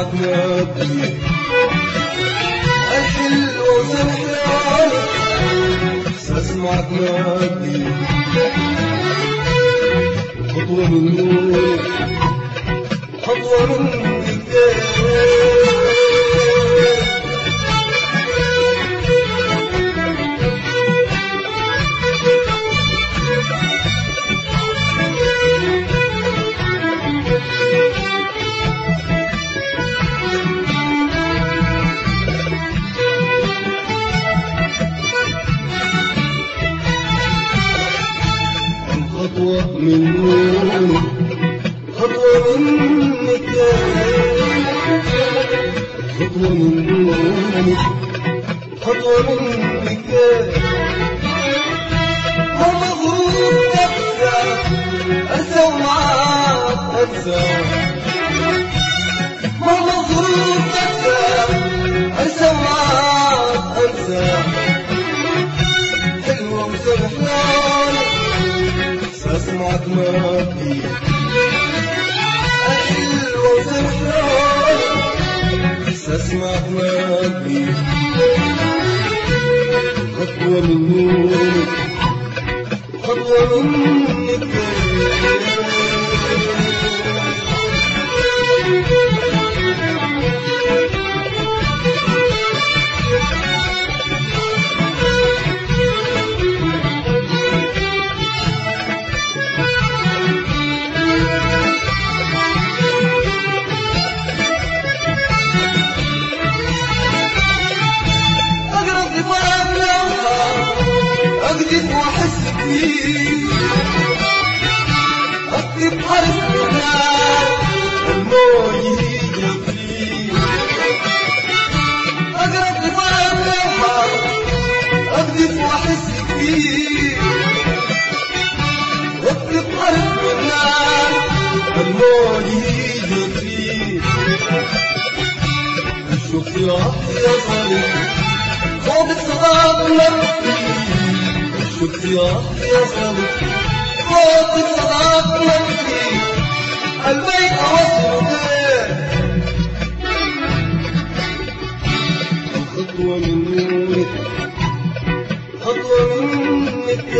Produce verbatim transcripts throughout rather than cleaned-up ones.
اسمعك نبي الحلوة وسرحانة اسمعك نبي خطوة من نور خطوة من خطوة من نور خطوة منك خطوة من نور خطوة منك ما مغروب أنسى أنسى ومعاك أنسى ما مغروب أنسى أنسى ومعاك أنسى حلوة وسرحانة اسمعك نبي الحلوة وسرحانة اسمعك نبي خطوة من نورك خطوة منك أكذب وأحس فيك أكتب حرف منال الموج يجي فيك أقرب لفرق لوحة أكذب وأحس فيك أكتب حرف منال الموج يجي فيك شوف يا يا صديق صوت الصداق نبكي شوف يا يا صديق صوت الصداق نبكي البيت أوصل بيه خطوة من نورك خطوة منك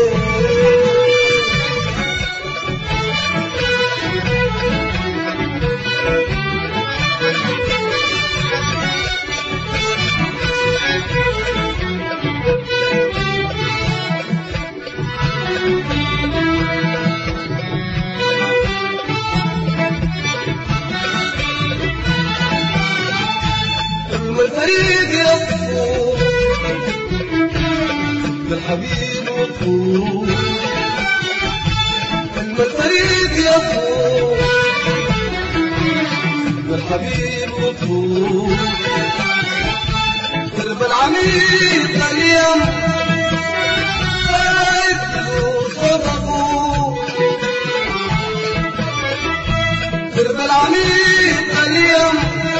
الفريق يصفو بالحبيب وطفو لما الفريق يصفو بالحبيب وطفو قلب العميد اليوم فايدوا صرفوا قلب العميد اليوم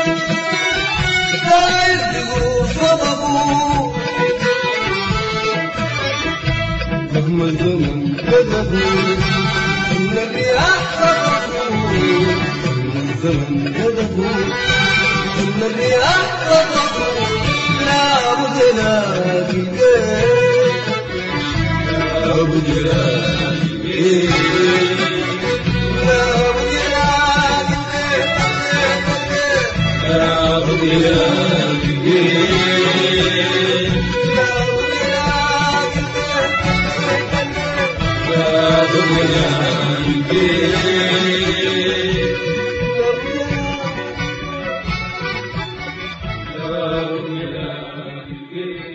مهما الزمن كذبوا إن الرياح خطفوا مهما الزمن كذبوا إن الرياح خطفوا لا بد لا بالبيت لا بد لا بالبيت لا بد لا بالبيت لا بد لا Yeah.